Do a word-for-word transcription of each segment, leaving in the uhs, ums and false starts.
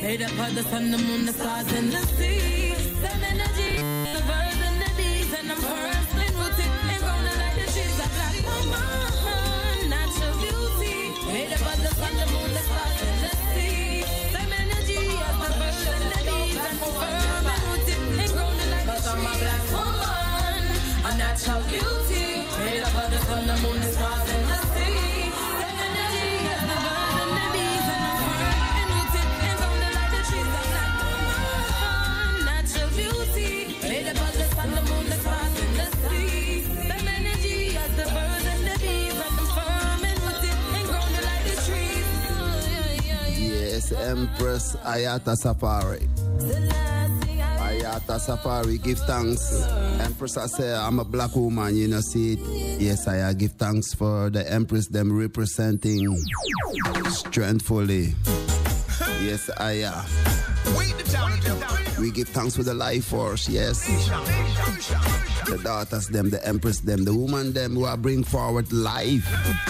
Made up of the sun, the moon, the stars, and the sea. Some energy, the birds and the bees, and I'm firmly rooted and growing like the trees. A black woman, natural beauty. Made up of the sun, the moon, the stars, and the sea. Some energy, of the birds and the bees, and I'm firmly rooted and growing like the trees. I'm a black woman, a natural beauty. Made up of the sun, the moon, the stars, and the sea. Some energy, of the birds and the bees, and I'm firmly rooted and growing like the trees. A black woman, natural beauty. Made up of the sun, the moon, the stars, and the sea. Some energy, of the birds and the bees, and I'm firmly rooted and growing like the trees. Yes, Empress Ayata Safari. Ayata Safari, give thanks. Empress, I say I'm a black woman, you know, see it. Yes, I give thanks for the Empress, them representing strengthfully. Yes, I uh, we give thanks for the life force, yes. The daughters, them, the Empress, them, the woman, them who are bring forward life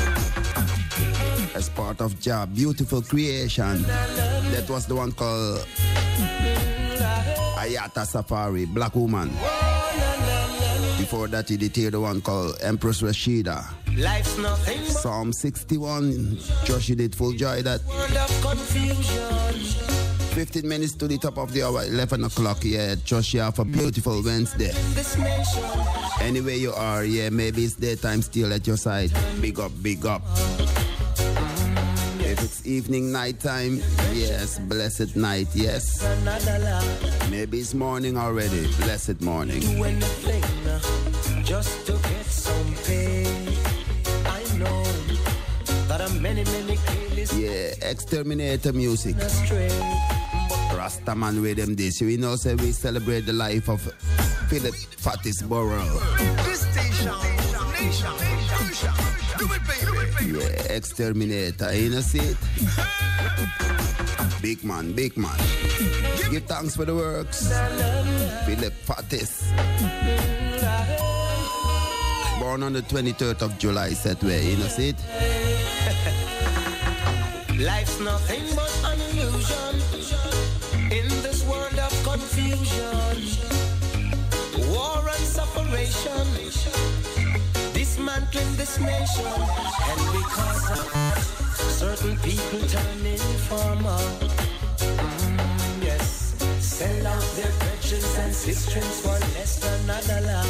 as part of job, beautiful creation. That was the one called Ayata Safari, black woman. Before that, he did hear the one called Empress Rashida. Life's nothing but Psalm sixty-one, Josh did full joy that. world of confusion. fifteen minutes to the top of the hour, eleven o'clock, yeah. Josh, you have a beautiful Wednesday. This nation, Anyway you are, yeah, maybe it's daytime still at your side. Big up, big up. If it's evening, nighttime, yes, blessed night, yes. another life. Maybe it's morning already, blessed morning. Do anything uh, just to get some pay. I know that a many, many killers Yeah, exterminator music. astray. Rastaman with them this. We know say we celebrate the life of Philip Fatis Burrell. This station, nation, nation, do it, baby. Yeah, exterminator, you know see it? Big man, big man. Give thanks for the works. Philip Fatis. Born on the twenty-third of July, that way, you know see it? Life's nothing but an illusion in this world of confusion, war and separation, dismantling this nation, and because of certain people turn informer, mm, yes, sell out their brethren and sisters for less than a dollar.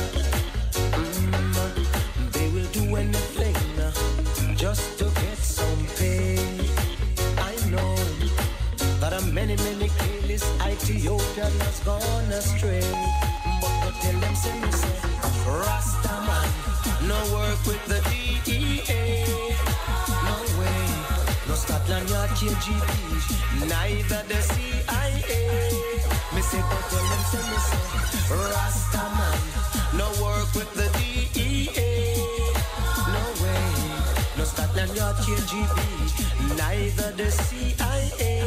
Mm, they will do anything uh, just to get some pay. I know that a many, many killers Ethiopian has gone astray. But go tell them, say me say, Rastaman, no work with the D E A. No way, no Scotland Yard K G B, neither the C I A. Me say, go tell them, say me say, Rastaman, no work with the D E A. No way, no Scotland Yard K G B, neither the C I A.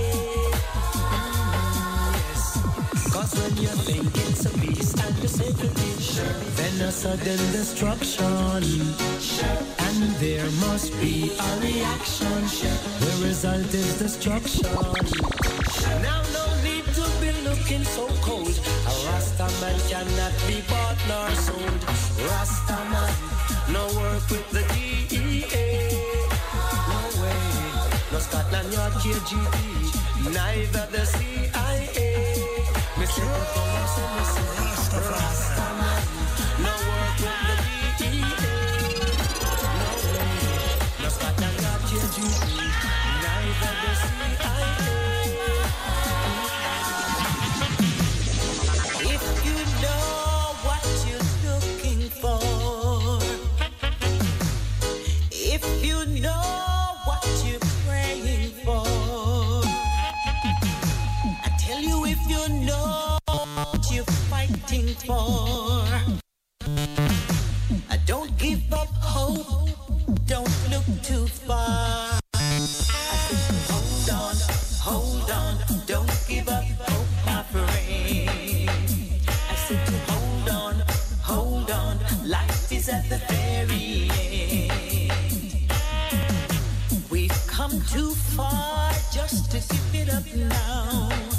Mm, yes, cause when you think it's a peace and the segregation, then a sudden destruction, and there must be a reaction. The result is destruction. Now no need to be looking so cold. A Rastaman cannot be bought nor sold. Rastaman, no work with the D E A. No way, no Scotland Yard K G B, neither the C I A. Me say the power, say me say Rastaman, no work with the D E A. No way, no Scotland Yard K G B, neither the C I A. If you know what you're looking for, if you know what you're praying for, I tell you, if you know what you're fighting for, don't give up hope, don't look too far. Hold on, hold on, don't give up hope, my friend. I said to hold on, hold on, life is at the very end. We've come too far just to give it up now.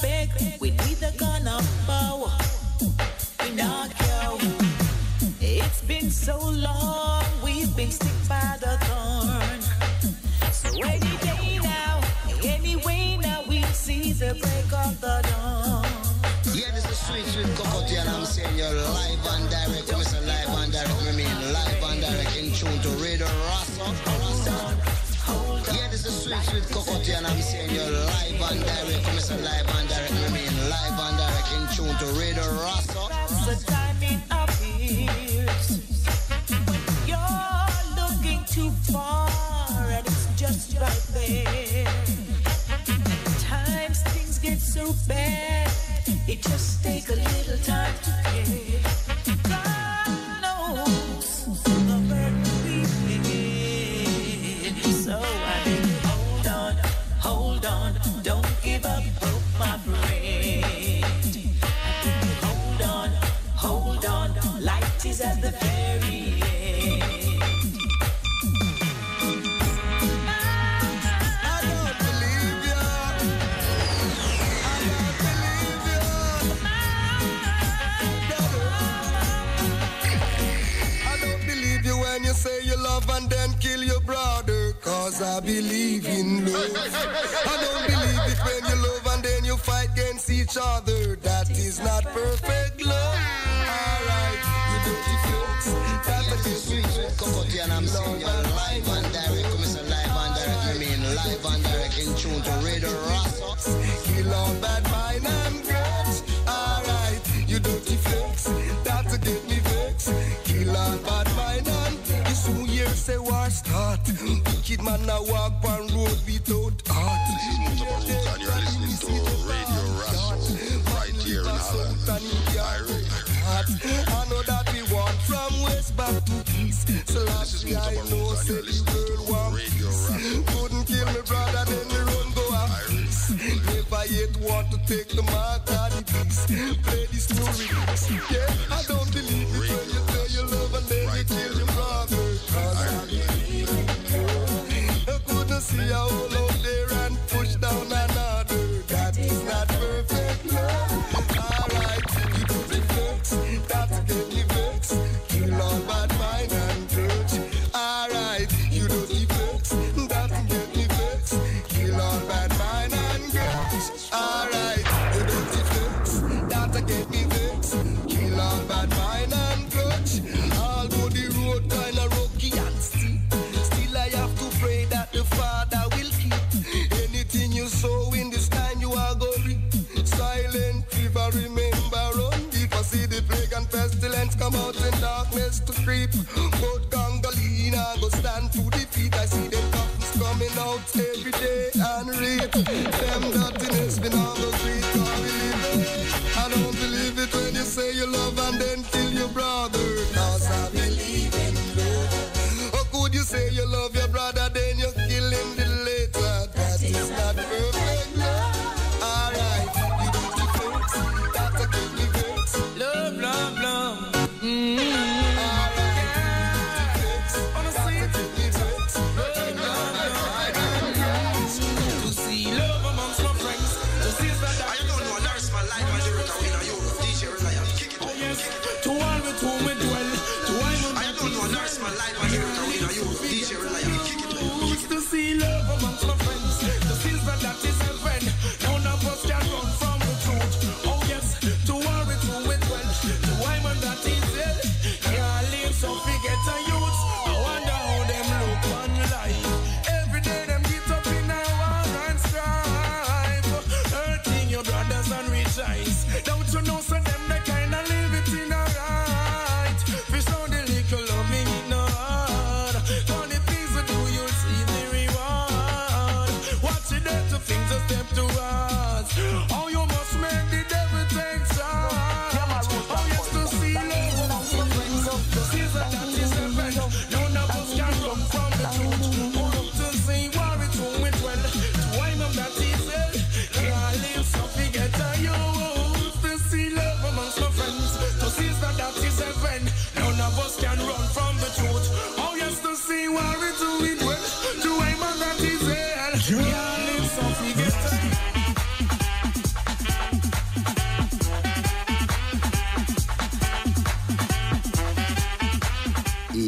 beg, we need the gun of power. We not care. It's been so long, we've been stick by the thorn. So any day now, anyway now, we see the break of the dawn. Yeah, this is sweet, sweet cocotte, and I'm saying you're live and direct. When I say live and direct, I mean live and direct in tune to Radio Rasa. Yeah, this is sweet, sweet cocotte, and I'm saying you're live and direct. When I say live and direct, I mean live and direct in tune to Radio Rasa. That's the time it appears when you're looking too far, and it's just right there. Times things get so bad, it just takes a little time to care. God knows the burden we feel. So I mean, hold on, hold on, don't give up hope, my friend. I think you hold on, hold on, light is at the very end. Say you love and then kill your brother, cause I believe in love. I don't believe it when you love and then you fight against each other. That is not perfect love. Alright, you dirty folks. That's a good sweet, sweet cocotte, and I'm saying you're live and direct. When I say live and direct, I mean live and direct in tune to Radio Rasa. Kill all bad mind and grudge. Alright, you dirty folks. That's a get me vex. Kill all bad mind and two years say war start. Wicked man now walk on road without heart. This is Mustafa Root and you're listening to Radio Rasso right here in Holland. I know that we want from west back to east. So last year I know say the world want peace. Couldn't kill me brother, then we run go Iris. Never yet want to take the mark of the beast. Play this new remix. Yeah, I don't believe it when you say you love and then you kill your brother. I couldn't see a hole out there and push down another. That is not perfect love. Alright, you do the flex, that's get me vex. Kill all bad mind and grudge. Alright, you do the flex, that's get me vex. Kill all bad mind and grudge. Alright, you do the flex, that's get me vex. Kill all bad mind and grudge. Although the road kinda rocky and steep, still I have to pray that the Father will keep. Anything you sow in this time you are going reap. Silent river remember run. If I see the plague and pestilence come out in darkness to creep, but Gangolina go stand to defeat. I see them coffins coming out every day and read. Them dirtiness been on the street or we live. I don't believe it when you say you love and then kill your brother, cause I believe in love. Or could you say you love your brother then you kill him the later? That is not perfect love. Alright, you do the fix, that's a kill me fix. Love, love, love. Mm-hmm. Alright,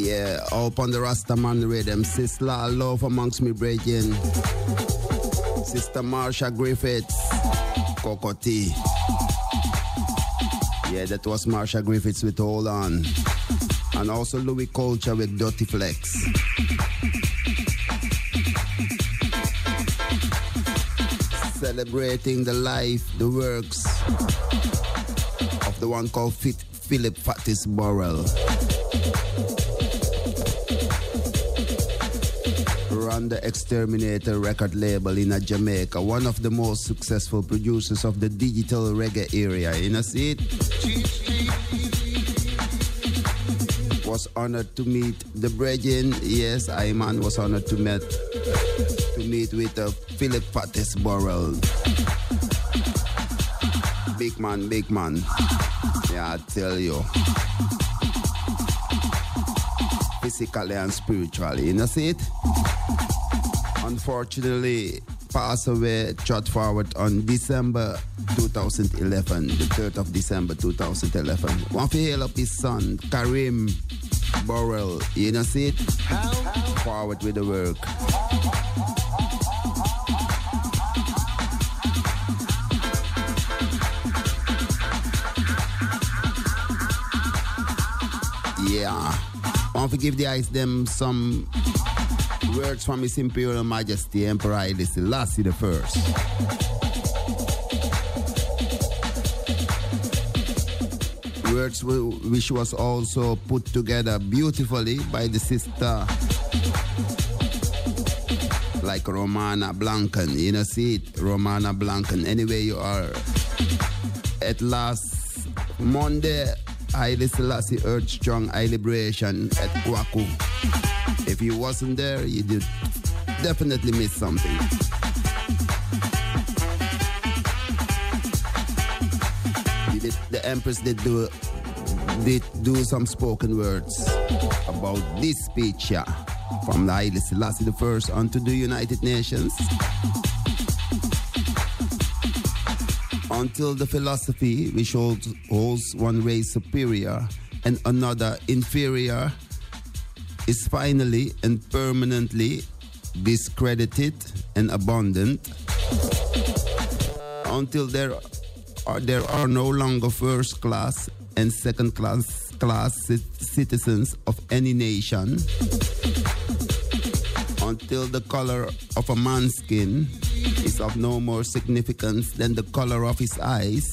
Yeah, up on the Rastaman rhythm. Sister Love amongst me brethren. Sister Marsha Griffiths, Kokoti. Yeah, that was Marsha Griffiths with Hold On. And also Louis Culture with Dirty Flex. Celebrating the life, the works of the one called Fit Philip Fatis Burrell. Run the Exterminator record label in a Jamaica, one of the most successful producers of the digital reggae area. You know, see it? Was honored to meet the brethren. Yes, Ayman was honored to meet to meet with uh, Philip Fatis Burrell. Big man, big man. Yeah, I tell you. Physically and spiritually. You know, see it? Unfortunately, passed away, shot forward on December two thousand eleven, the third of December two thousand eleven. One for hail up his son, Karim Burrell. You know, see it? Forward with the work. Yeah. Want to give the eyes them some words from His Imperial Majesty Emperor Haile Selassie the First. Words which was also put together beautifully by the sister like Romana Blanken. You know, see it? Romana Blanken. Anyway, you are at last Monday, Haile Selassie urged strong eye liberation at Kwaku. If you wasn't there, you did definitely miss something. Did, the Empress did do did do some spoken words about this speech, yeah, from Haile Selassie the First onto the United Nations. Until the philosophy which holds, holds one race superior and another inferior is finally and permanently discredited and abandoned, until there are, there are no longer first class and second class, class citizens of any nation, until the color of a man's skin is of no more significance than the color of his eyes,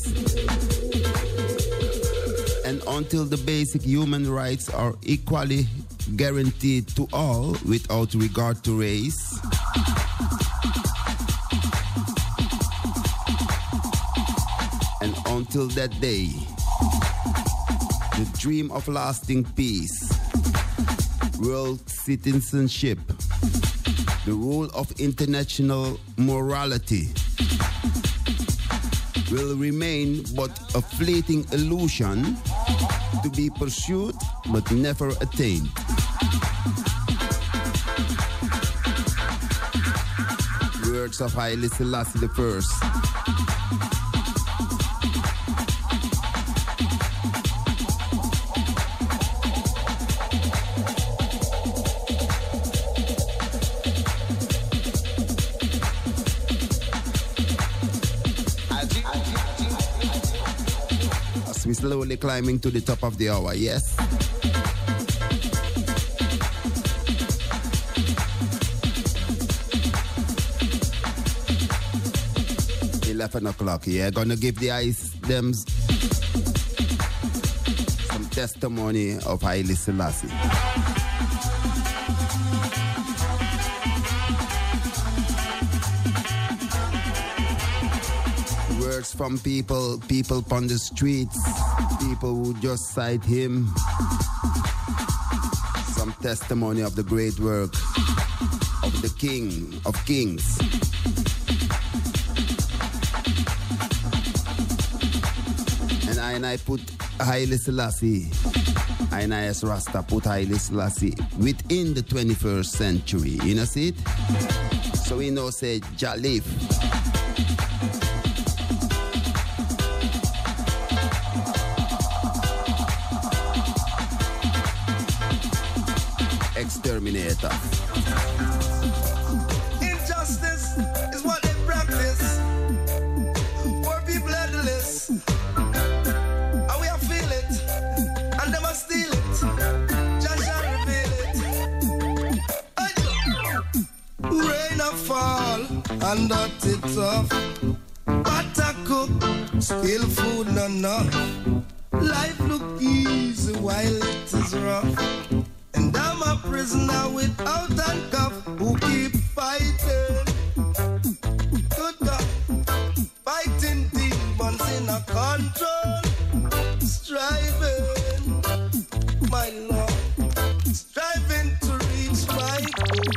and until the basic human rights are equally guaranteed to all without regard to race, and until that day, the dream of lasting peace, world citizenship, the rule of international morality will remain but a fleeting illusion to be pursued but never attained. Words of Haile Selassie the First. We're slowly climbing to the top of the hour, yes? eleven o'clock, yeah? Gonna give the eyes them some testimony of Haile Selassie. Words from people, people on the streets, people who just cite him. Some testimony of the great work of the King of Kings. And I and I put Haile Selassie, I and I as Rasta put Haile Selassie within the twenty-first century. You know, see it? So we know, say, Jalif. Terminator. Injustice is what they practice. Poor people headless. And we are feel it. And they must steal it. Just shall reveal it. Rain a fall and that it tough. But I cook, still food not enough. Life look easy while it is rough. And I'm a prisoner without handcuff who keep fighting. Good God, fighting demons in a control. Striving, my Lord, striving to reach my goal.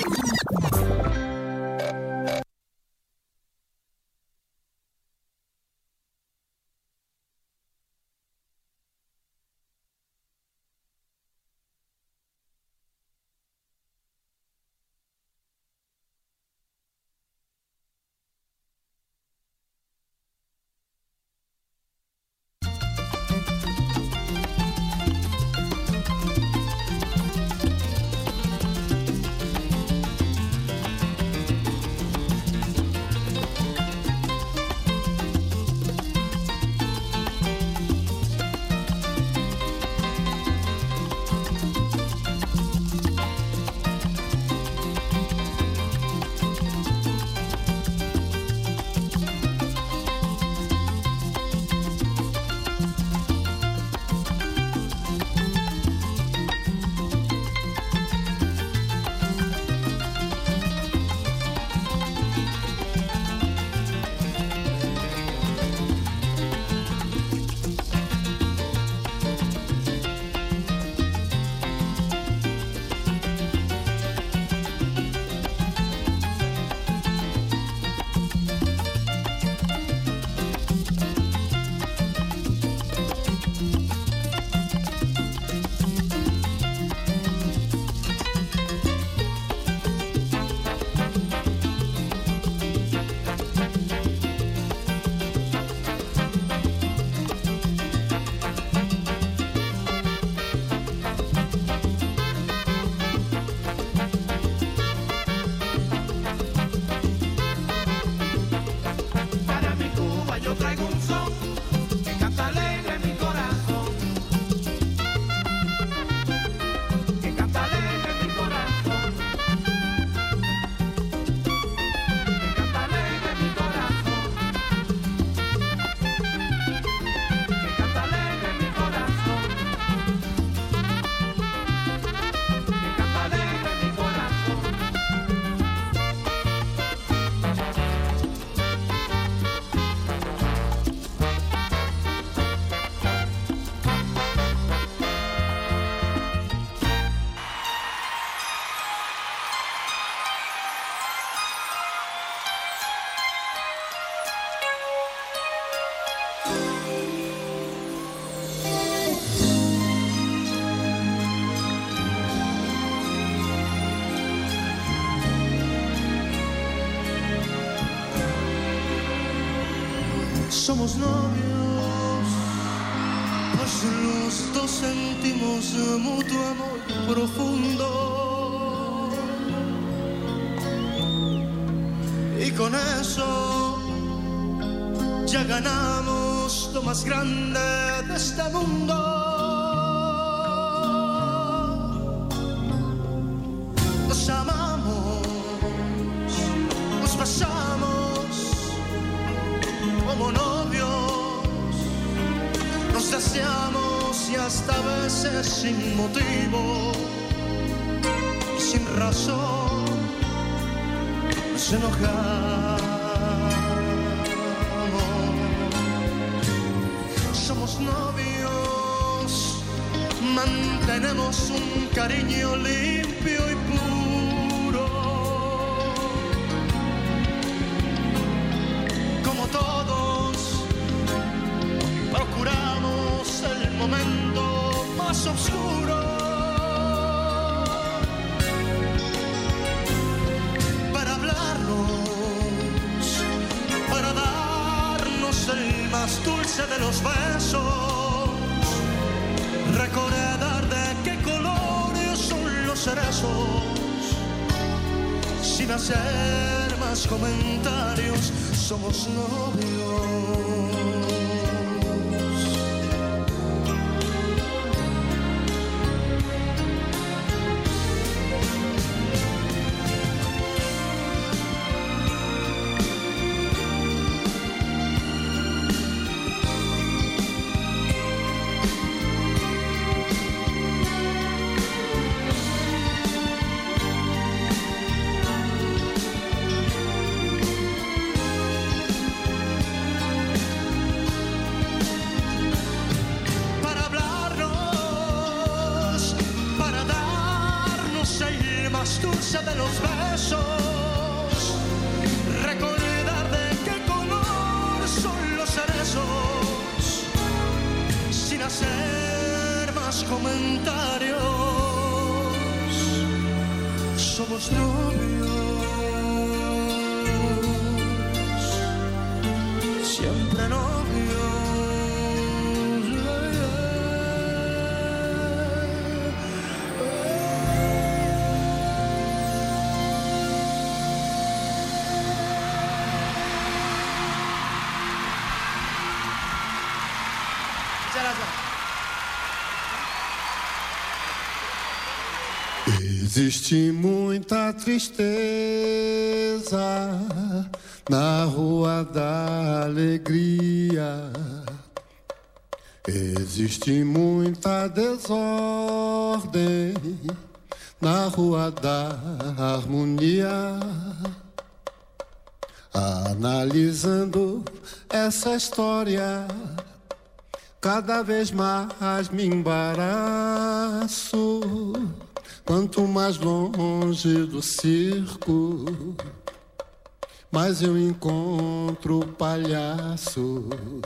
Somos novios, pues los dos sentimos mutuo amor profundo. Y con eso ya ganamos lo más grande de este mundo. Nos amamos, nos besamos como novios, nos deseamos y hasta a veces sin motivo y sin razón nos enojamos. Somos novios, mantenemos un cariño limpio y puro. Como todos, procuramos el momento más oscuro para hablarnos, para darnos el más dulce de los besos, recordar de qué colores son los cerezos sin hacer más comentarios, somos novios. De los besos, recordar de qué color son los cerezos, sin hacer más comentarios, somos novios, siempre novios. Existe muita tristeza na rua da alegria. Existe muita desordem na rua da harmonia. Analisando essa história, cada vez mais me embaraço. Quanto mais longe do circo, mais eu encontro o palhaço.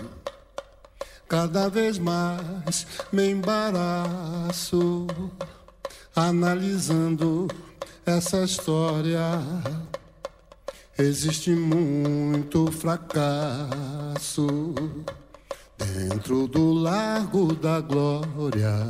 Cada vez mais me embaraço, analisando essa história. Existe muito fracasso dentro do Largo da Glória.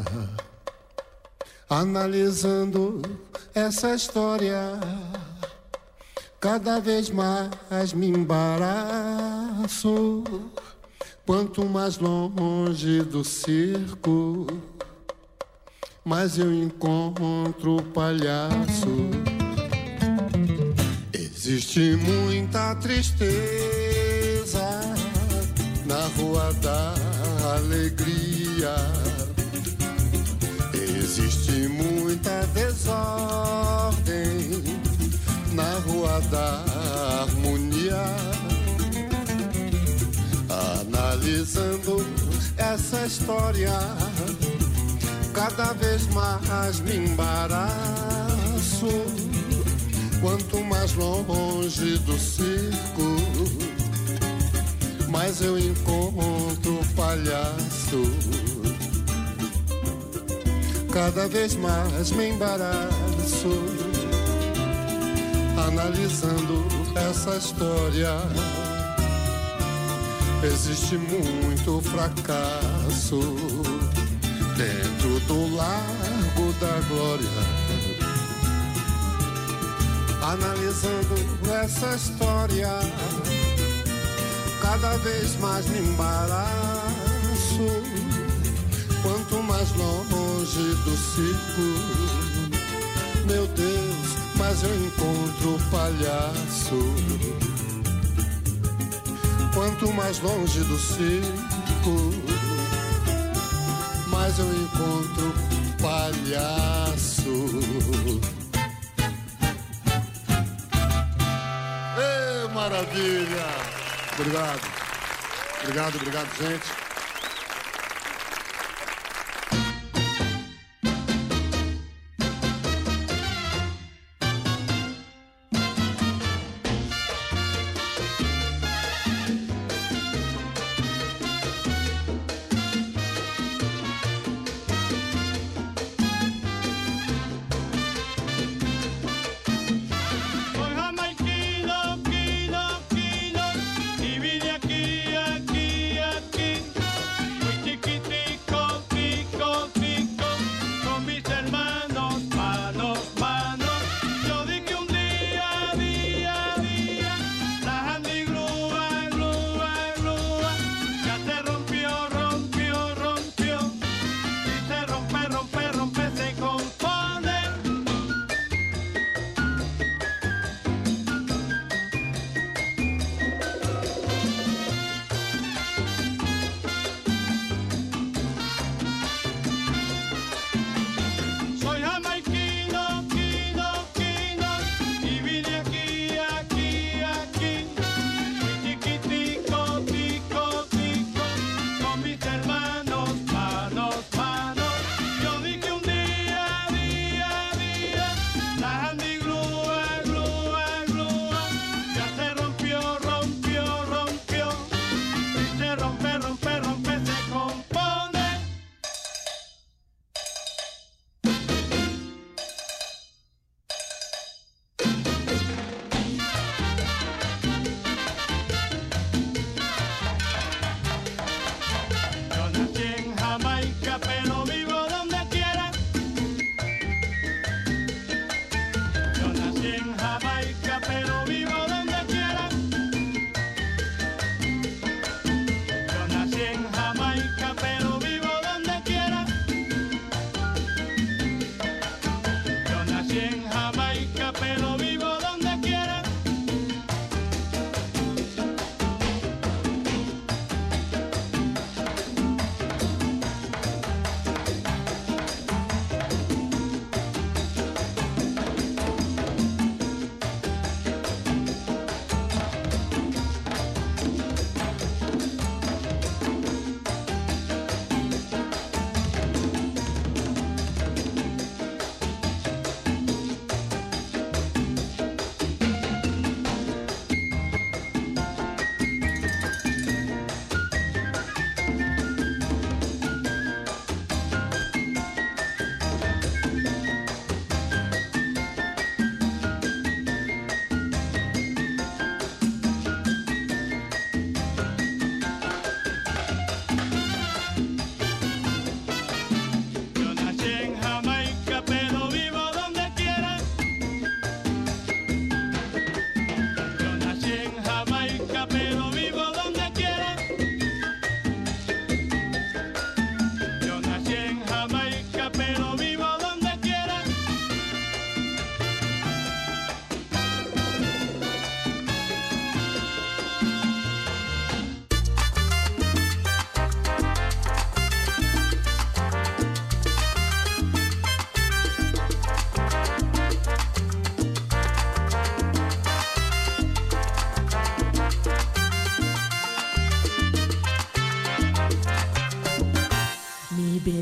Analisando essa história, cada vez mais me embaraço. Quanto mais longe do circo, mais eu encontro o palhaço. Existe muita tristeza na rua da alegria. Existe muita desordem na rua da harmonia. Analisando essa história, cada vez mais me embaraço. Quanto mais longe do circo, mais eu encontro o palhaço. Cada vez mais me embaraço, analisando essa história. Existe muito fracasso dentro do Largo da Glória. Analisando essa história, cada vez mais me embaraço. Quanto mais longe do circo, meu Deus, mais eu encontro o palhaço. Quanto mais longe do circo, mais eu encontro o palhaço. Ei, maravilha! Obrigado. Obrigado, obrigado, gente. Soy jamaiquino, quino, y vine aquí, aquí, aquí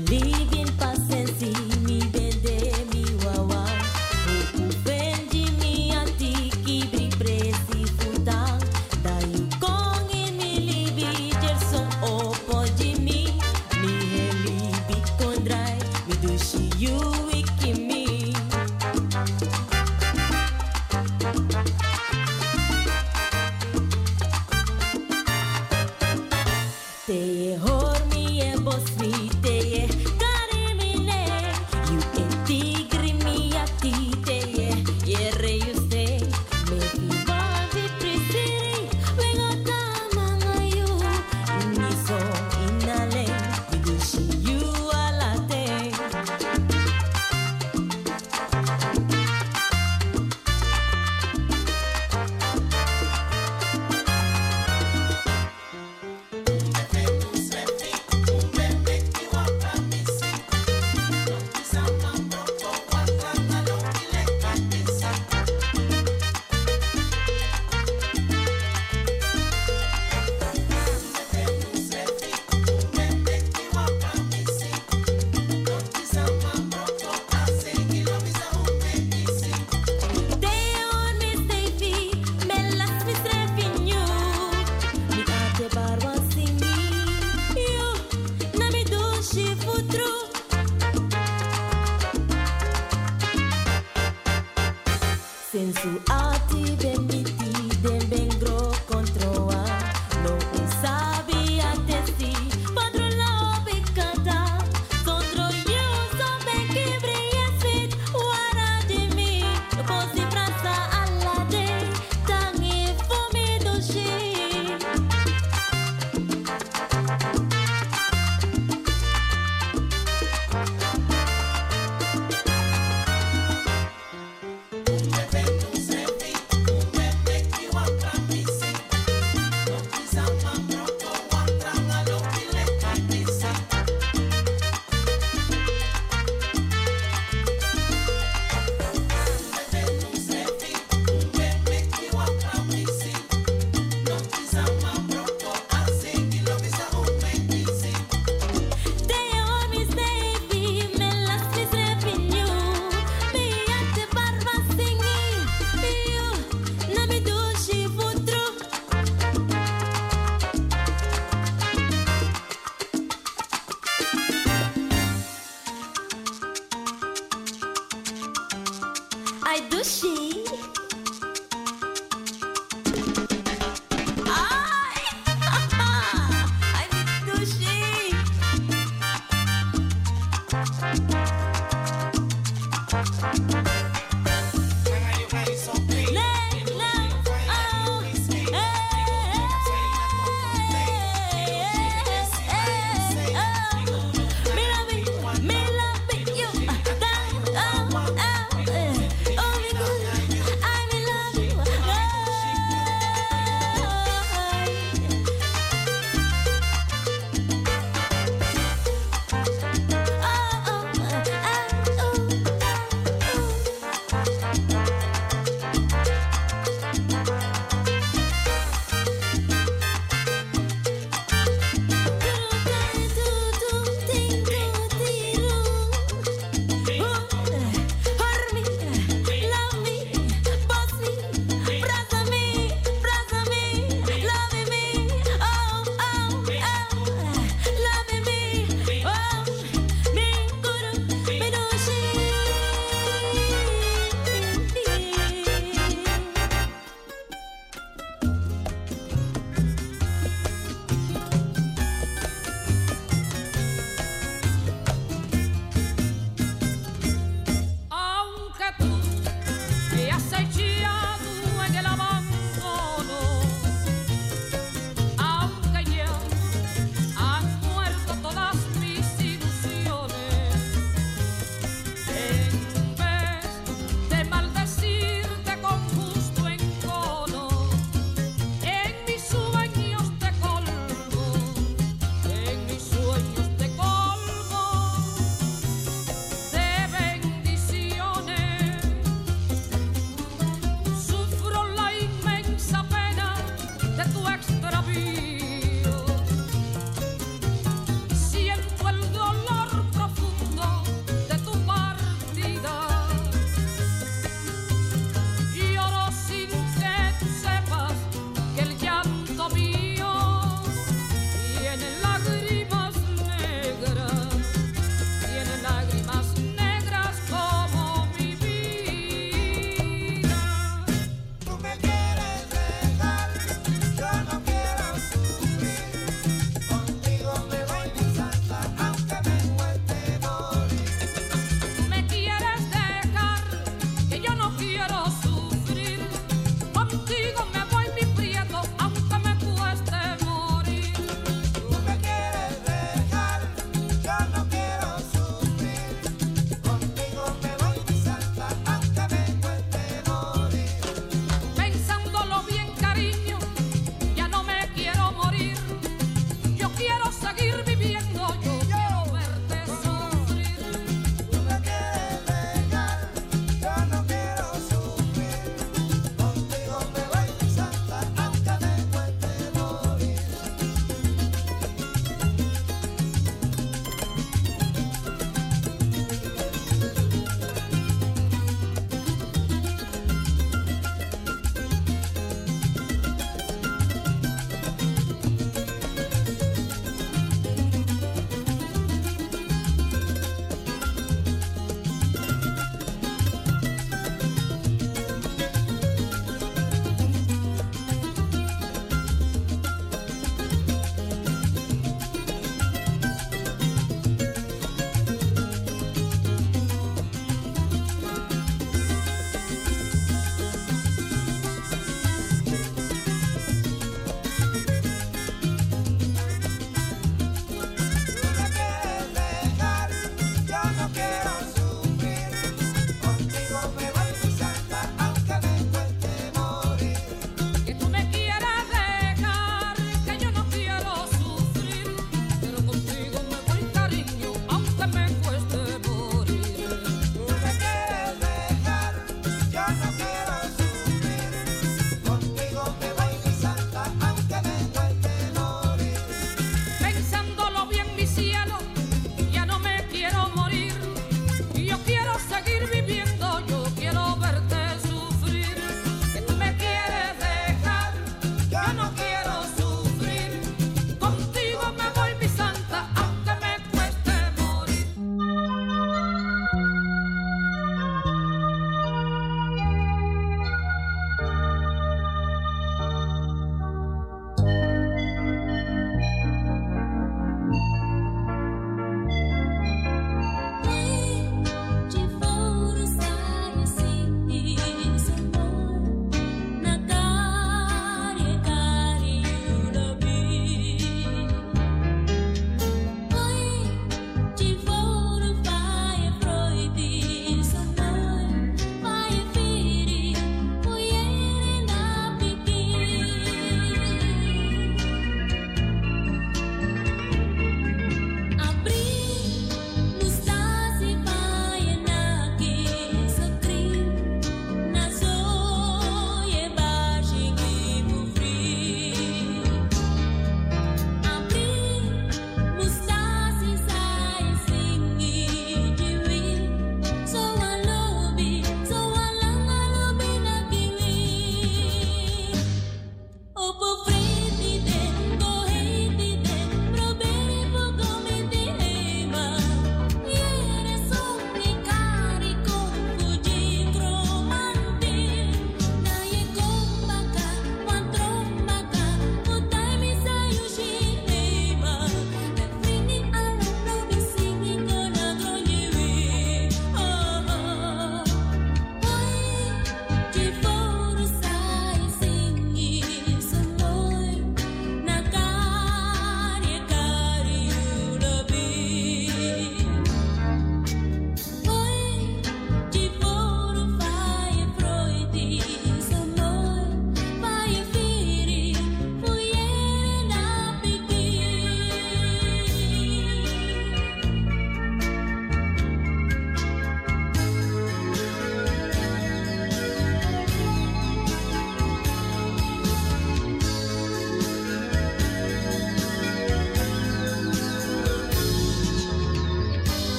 Te hormi e bosmi te karimi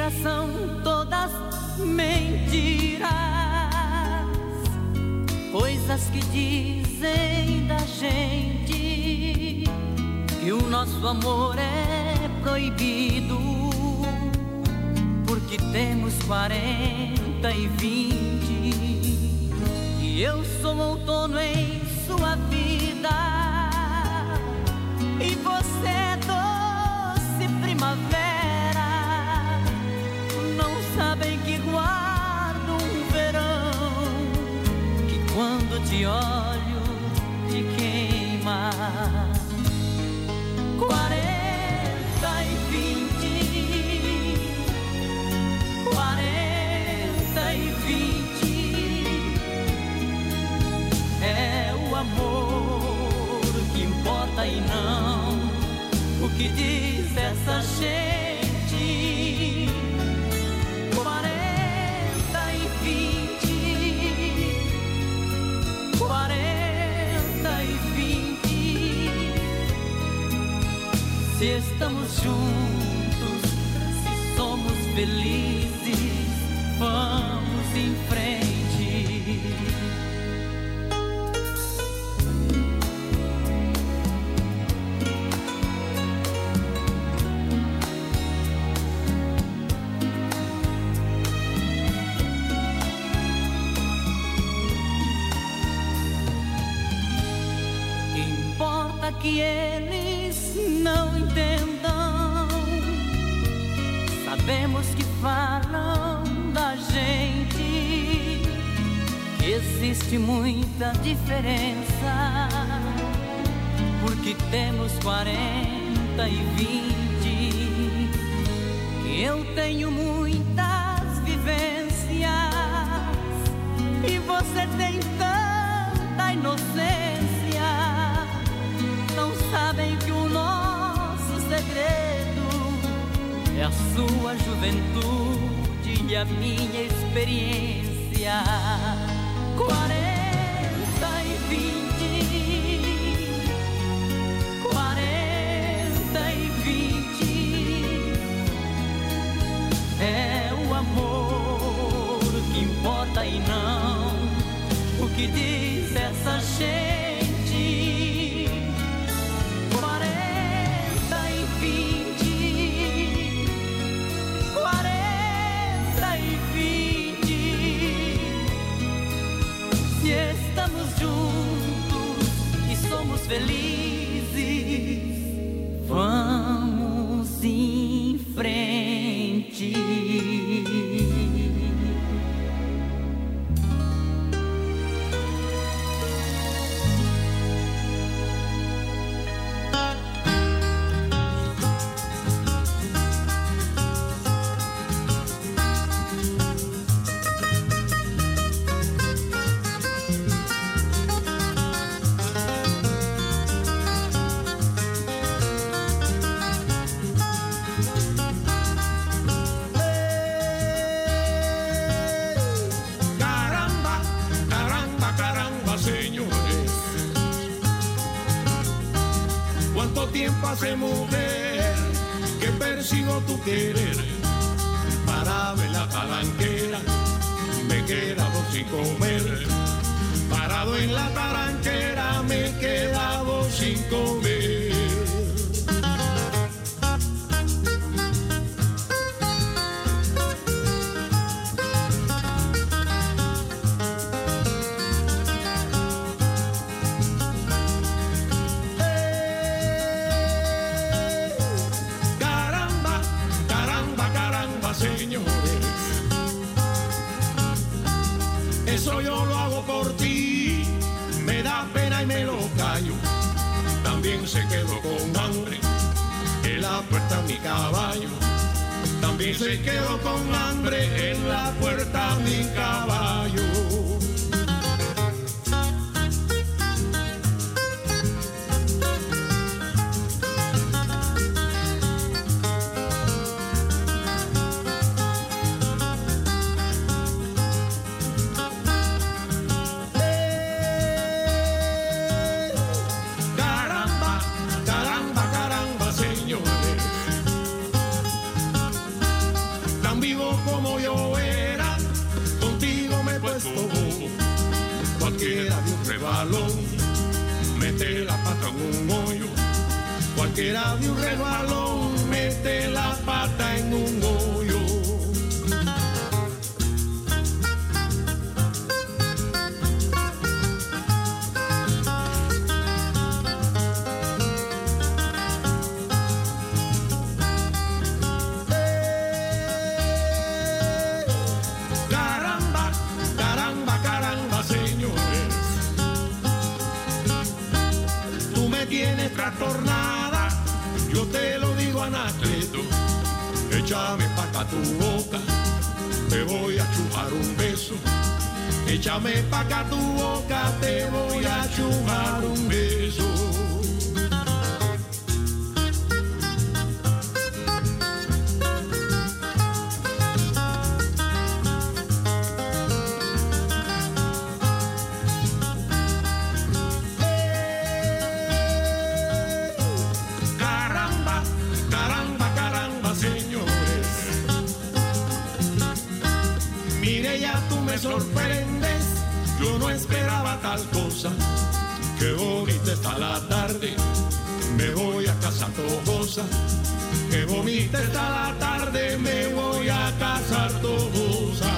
vida são todas mentiras, coisas que dizem da gente que o nosso amor é proibido, porque temos quarenta e vinte, e eu sou outono em sua vida, e você é doce primavera. Não sabem que guardo um verão, que quando te olho te queima. Quarenta e vinte, quarenta e vinte, é o amor que importa e não o que diz essa gente. Quarenta e vinte, quarenta e vinte, se estamos juntos, se somos felizes, vamos em frente. Que eles não entendam, sabemos que falam da gente, que existe muita diferença, porque temos quarenta e vinte, que eu tenho muitas vivências e você tem tanta inocência. Não sabem que o nosso segredo é a sua juventude e a minha experiência. Quarenta e vinte, quarenta e vinte, é o amor que importa e não o que diz essa gente. Estamos juntos e somos felizes, vamos em frente. Hace mujer que persigo tu querer, parado en la talanquera me he quedado sin comer, parado en la talanquera me he quedado sin comer. Eso yo lo hago por ti, me da pena y me lo callo. También se quedó con hambre en la puerta mi caballo. También se quedó con hambre en la puerta mi caballo. rebalón, mete la pata en un hoyo. Cualquiera de un rebalón, mete la pata en un hoyo. Tienes trastornada, yo te lo digo Anacleto, échame pa' acá tu boca, te voy a chupar un beso, échame pa' acá tu boca, te voy a chupar un beso. Sorprendes, yo no esperaba tal cosa, qué bonita está la tarde, me voy a casa Tobosa, qué bonita está la tarde, me voy a casa Tobosa.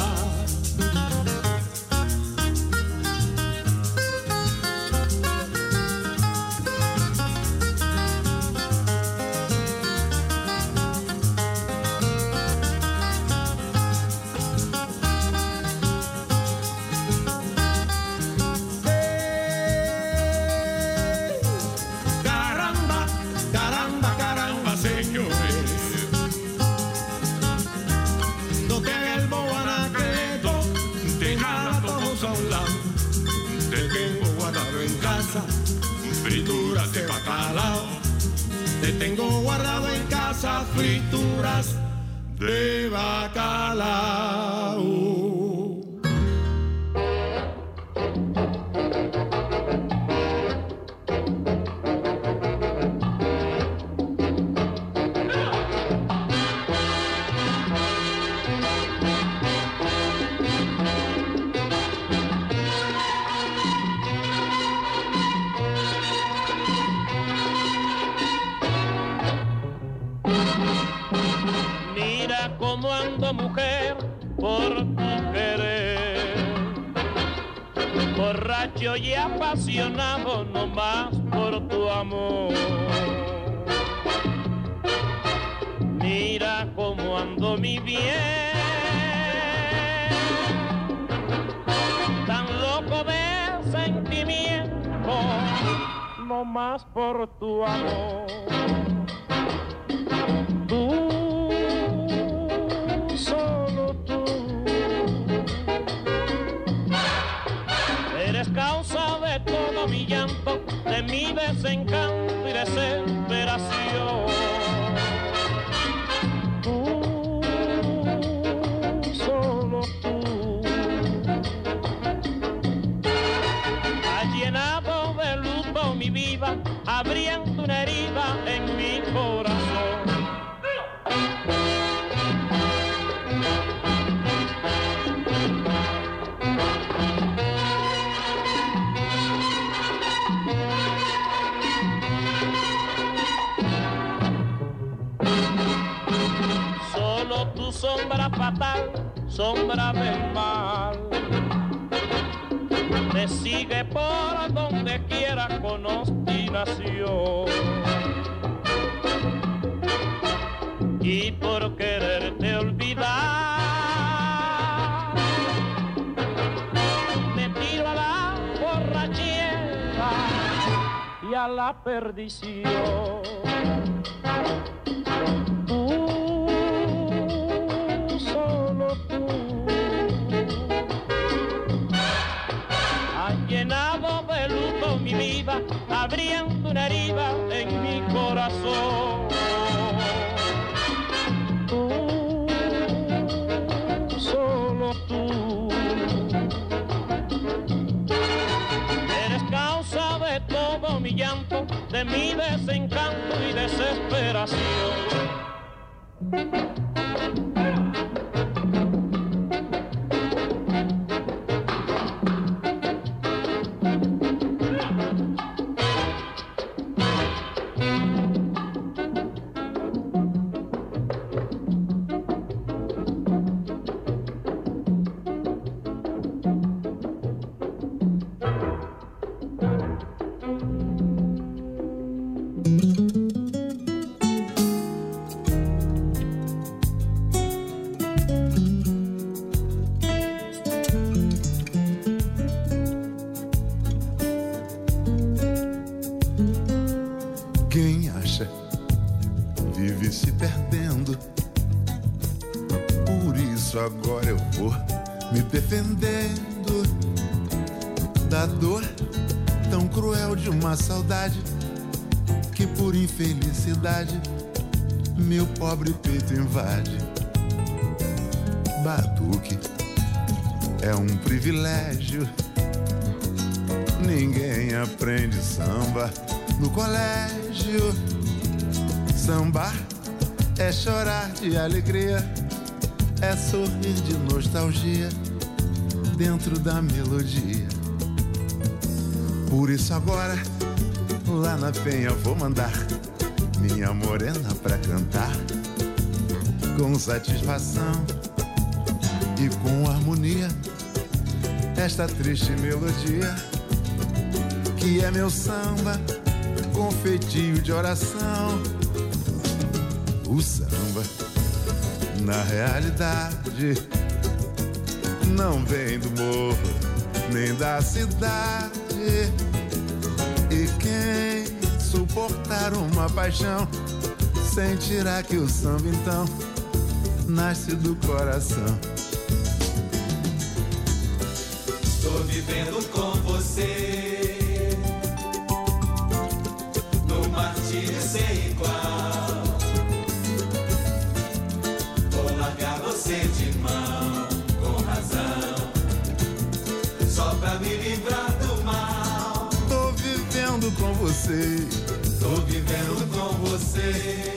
Frituras de bacalao, te tengo guardado en casa, frituras de bacalao. Mujer, por tu querer, borracho y apasionado no más por tu amor. Mira cómo ando mi bien, tan loco de sentimiento, no más por tu amor. Tú, solo tú, eres causa de todo mi llanto, de mi desencanto y desesperación. Tú, solo tú, has llenado de luto mi vida, abriendo una herida en mi corazón. Tu sombra fatal, sombra del mal, me sigue por donde quiera con obstinación, y por quererte olvidar me tiro a la borrachera y a la perdición. Llenado de luto mi vida, abriendo una herida en mi corazón. Tú, solo tú, eres causa de todo mi llanto, de mi desencanto y desesperación. deixa, vive se perdendo. Por isso agora eu vou me defendendo da dor tão cruel de uma saudade que por infelicidade meu pobre peito invade. Batuque é um privilégio, ninguém aprende samba no colégio. Sambar é chorar de alegria, é sorrir de nostalgia dentro da melodia. Por isso agora, lá na penha vou mandar minha morena pra cantar com satisfação e com harmonia esta triste melodia que é meu samba com feitio de oração. O samba, na realidade, não vem do morro nem da cidade. E quem suportar uma paixão sentirá que o samba então nasce do coração. Estou vivendo com você no martírio sem igual. Vou largar você de mão com razão, só pra me livrar do mal. Tô vivendo com você, tô vivendo com você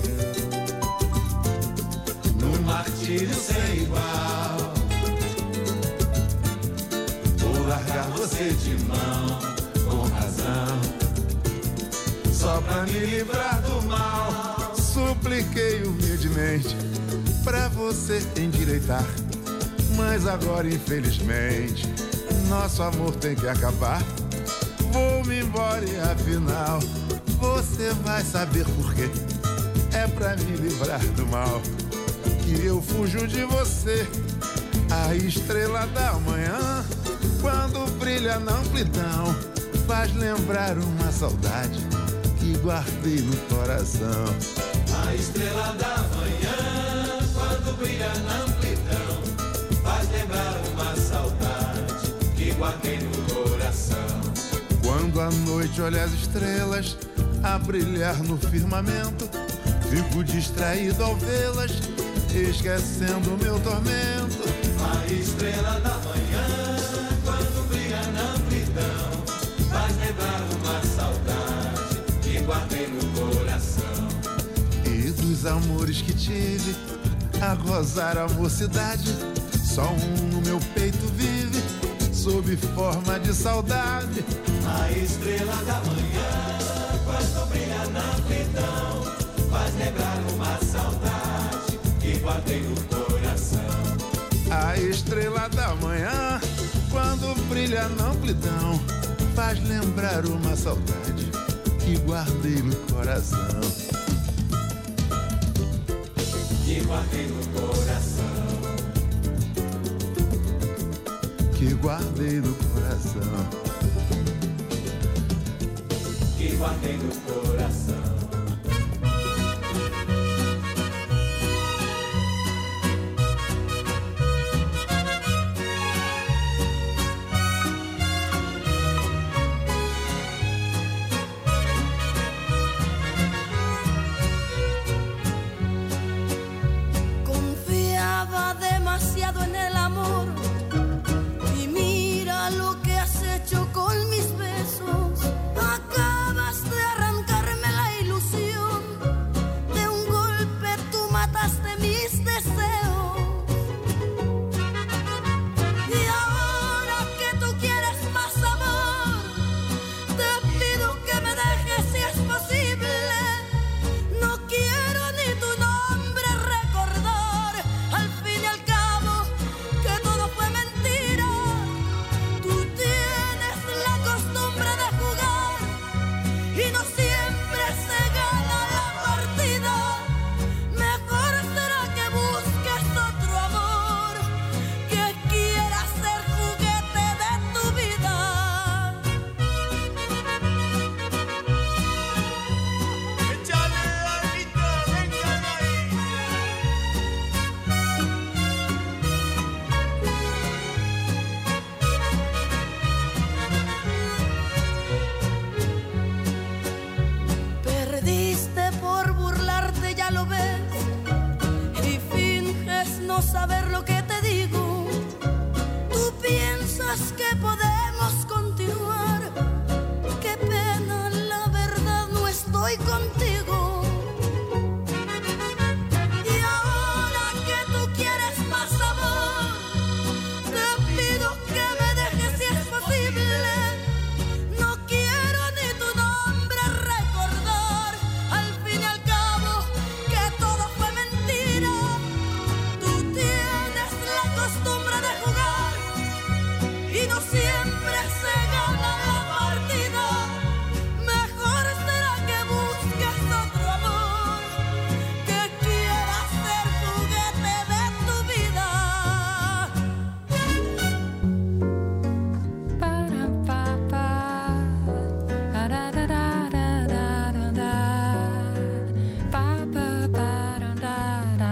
no martírio sem igual. Vou largar você de mão com razão, só pra me livrar do mal. Supliquei humildemente pra você endireitar, mas agora infelizmente nosso amor tem que acabar. Vou-me embora e afinal você vai saber por quê. É pra me livrar do mal que eu fujo de você. A estrela da manhã, quando brilha na amplidão, faz lembrar uma saudade que guardei no coração. A estrela da manhã, quando brilha na amplidão, faz lembrar uma saudade que guardei no coração. Quando à noite olho as estrelas a brilhar no firmamento, fico distraído ao vê-las, esquecendo o meu tormento. A estrela da manhã, quando brilha na amplidão, faz lembrar uma saudade que guardei no coração. E dos amores que tive a gozar a mocidade, só um no meu peito vive, sob forma de saudade. A estrela da manhã, quando brilha na amplidão, faz lembrar uma saudade que guardei no coração. A estrela da manhã, quando brilha na amplidão, faz lembrar uma saudade que guardei no coração. Que guardei no coração. Que guardei no coração. Que guardei no coração. Confiaba demasiado en el amor y mira lo que has hecho con mis besos. Acabas de arrancarme la ilusión. digas que podemos continuar. Qué pena, la verdad no estoy contigo. Y ahora que tú quieres más amor, te pido que me dejes si es posible. No quiero ni tu nombre recordar. Al fin y al cabo que todo fue mentira. Tú tienes la costumbre de jugar y no siempre se gana la partida. Mejor será que busques otro amor que quiera ser juguete de tu vida. Para pa pa, para da da da da da da, pa pa para da da.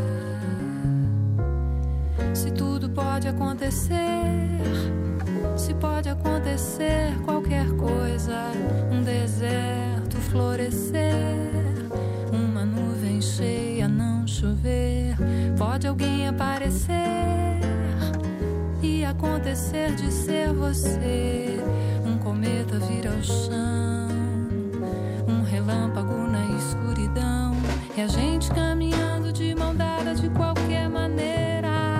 Se tudo pode acontecer, se pode acontecer qualquer coisa, um deserto florescer, uma nuvem cheia não chover, pode alguém aparecer e acontecer de ser você, um cometa vir ao chão, um relâmpago na escuridão, e a gente caminhando de mão dada de qualquer maneira.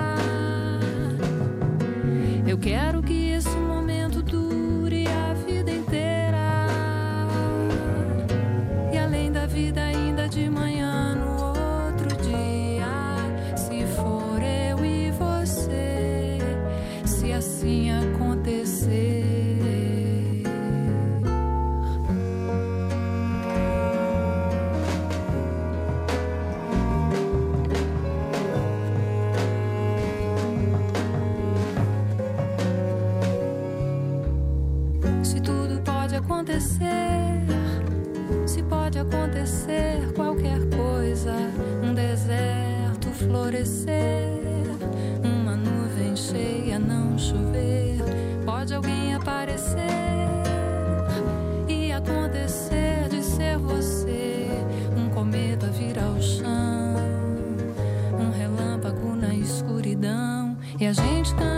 Eu quero que esse momento dure a vida inteira. E além da vida ainda de manhã no outro dia. Se for eu e você, se assim acontecer. Se tudo pode acontecer, se pode acontecer qualquer coisa, um deserto florescer, uma nuvem cheia não chover, pode alguém aparecer e acontecer de ser você, um cometa vir ao chão, um relâmpago na escuridão, e a gente canta